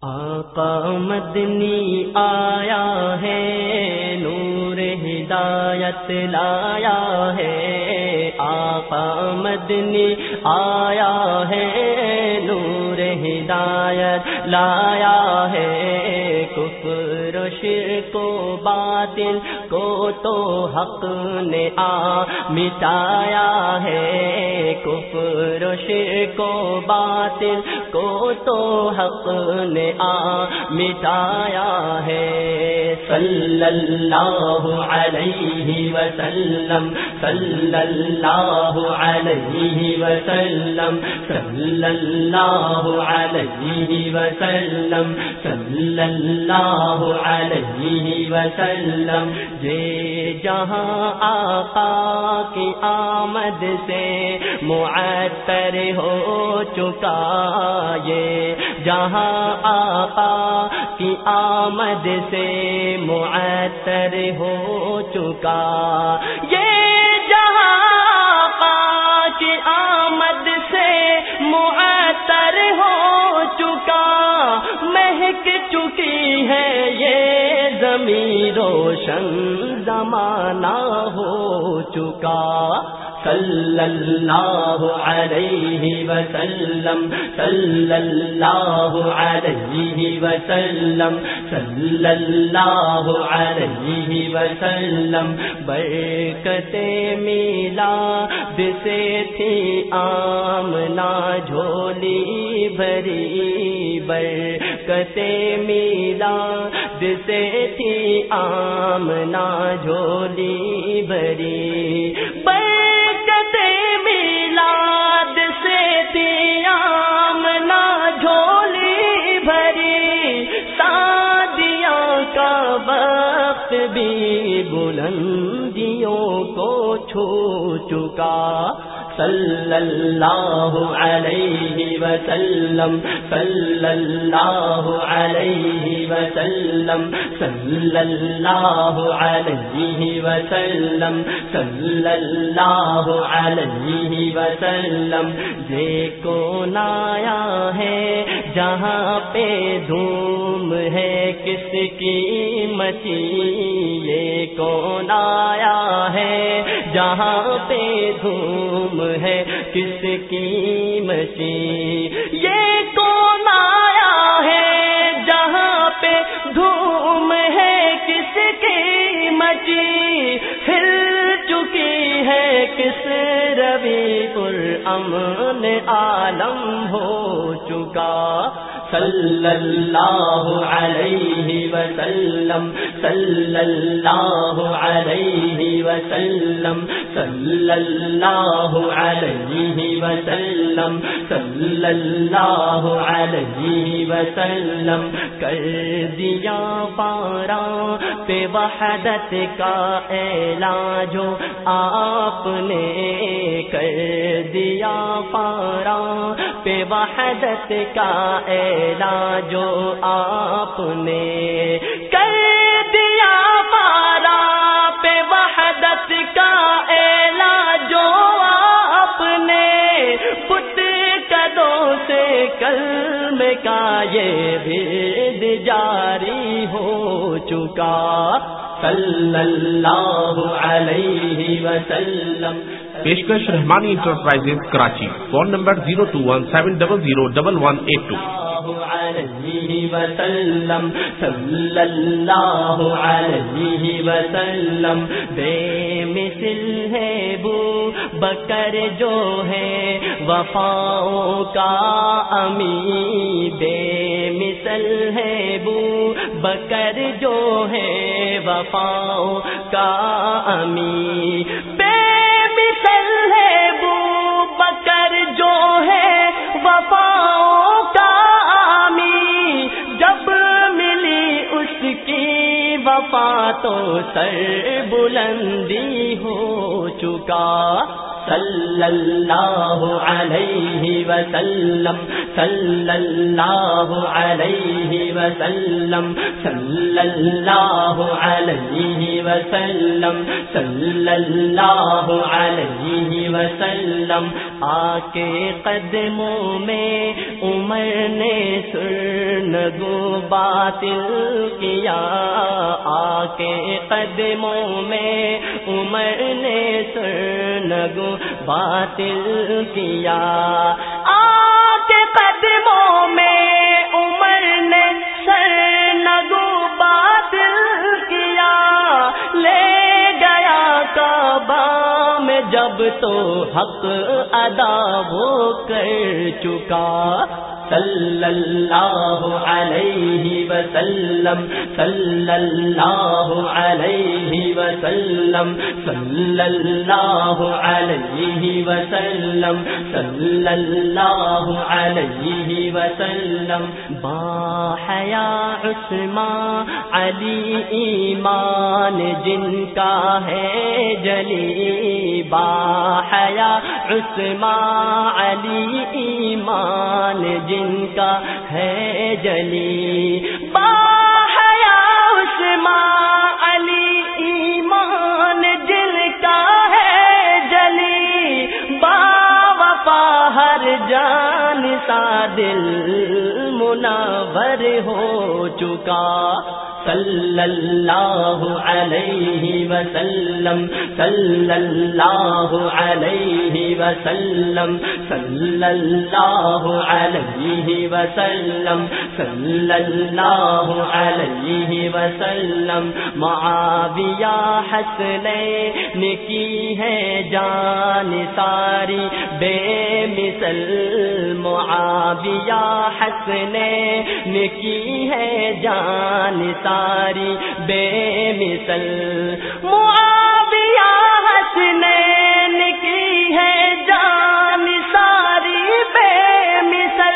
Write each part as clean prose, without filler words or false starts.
آقا مدنی آیا ہے، نور ہدایت لایا ہے۔ آقا مدنی آیا ہے، نور ہدایت لایا ہے۔ کفر و شرک و باطل کو تو حق نے مٹایا ہے۔ کفر و شرک و باطل کو تو حق نے مٹایا ہے۔ صلی اللہ علیہ وسلم، صلی اللہ علیہ وسلم، صلی اللہ علیہ وسلم، صلی اللہ علیہ وسلم۔ یہ جہاں آقا کی آمد سے معطر ہو چکا، یہ جہاں آقا کی آمد سے معطر ہو چکا، یہ جہاں آقا کی آمد سے معطر ہو چکا، مہک چکی ہے یہ زمین، روشن زمانہ ہو چکا۔ صلی اللہ علیہ وسلم، صلی اللہ علیہ وسلم، صلی اللہ علیہ وسلم۔ برکت میلاد سے تھی آمنہ جھولی بھری، برکت میلاد سے تھی آمنہ جھولی بھری، برکت میلاد سے تھی آمنہ جھولی بھری۔ سعدیہ کا وقت بھی بلندیوں کو چھو چکا۔ صلی اللہ علیہ وسلم، صلی اللہ علیہ وسلم، صلی اللہ علیہ وسلم، صلی اللہ علیہ وسلم۔ یہ کون آیا ہے جہاں پہ دھوم ہے کس کی مچی، یہ کون آیا ہے جہاں پہ دھوم ہے کس کی مچی، یہ کون آیا ہے جہاں پہ دھوم ہے کس کی مچی، ہل چکی ہے کس ربیع الامن عالم ہو چکا۔ صلی اللہ علیہ وسلم، صلی اللہ علیہ وسلم، صلی اللہ علیہ وسلم، صلی اللہ علیہ وسلم۔ کر دیا پارا پہ وحدت کا اعلان جو آپ نے، کر دیا پارا پہ وحدت کا اعلان جو آپ نے، کر دیا پارا پہ وحدت کا اعلان جو آپ نے، بت قدوں سے کلمے کا یہ بھید جاری ہو چکا۔ صلی اللہ علیہ وسلم۔ پیشکش Rahmani enterprises Karachi, phone number 0217001182۔ علیہ وسلم، صلی اللہ علیہ وسلم۔ بے مثل ہے بو بکر جو ہے وفاؤں کا امی، بے مثل ہے بو بکر جو ہے وفاؤں کا امی، بے مثل ہے بو بکر جو ہے وفاؤں کا امی، جب ملی اس کی وفا تو سر بلندی ہو چکا۔ صلی اللہ علیہ وسلم، صلی اللہ علیہ وسلم صلی اللہ علیہ وسلم صلی اللہ علیہ وسلم آکے قدموں میں عمر نے سرنگو باطل کیا آکے قدموں میں عمر نے سرنگو باطل کیا آکے قدموں میں عمر نے سرنگو باطل کیا لے گیا کعبہ میں جب تو حق ادا وہ کر چکا صلی اللہ علیہ وسلم صلی اللہ علیہ وسلم صلی اللہ علیہ وسلم صلی اللہ علیہ وسلم باحیا عثمان علی ایمان جن کا ہے جلی باحیا عثمان علی ایمان جن کا ہے جلی باحیا عثمان علی ایمان جن کا ہے جلی باوفا ہر جان سا دل منور ہو چکا صلی اللہ علیہ وسلم صلی اللہ علیہ وسلم صلی اللہ علیہ وسلم صلی اللہ علیہ وسلم معاویہ حسنین کی ہے جان ساری بے مثل معاویہ حسنین کی ہے جان ساری بے مثل معاویہ حسنین کی ہے جان ساری بے مثل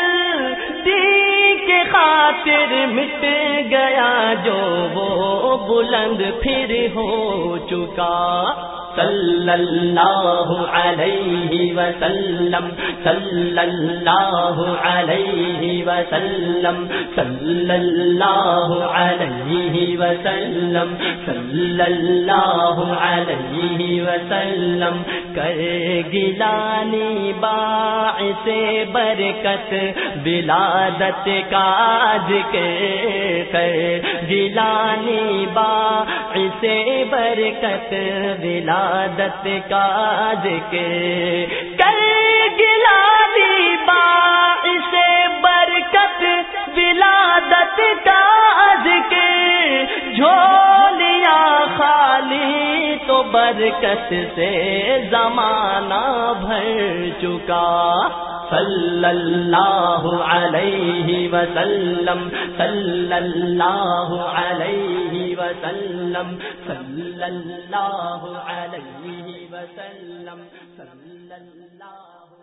دین کے خاطر مٹ گیا جو وہ بلند پھر ہو چکا صلی اللہ علیہ وسلم صلی اللہ علیہ وسلم صلی اللہ علیہ وسلم صلی اللہ علیہ وسلم کر گلانی باعث برکت ولادت کا ذکر کر گلانی باعث برکت ولادت کا ذکر کر گلانی باعث برکت ولادت کا ذکر جھولیاں خالی تو برکت سے زمانہ بھر چکا صلی اللہ علیہ وسلم صلی اللہ علیہ وسلم صلی اللہ علیہ وسلم صلی اللہ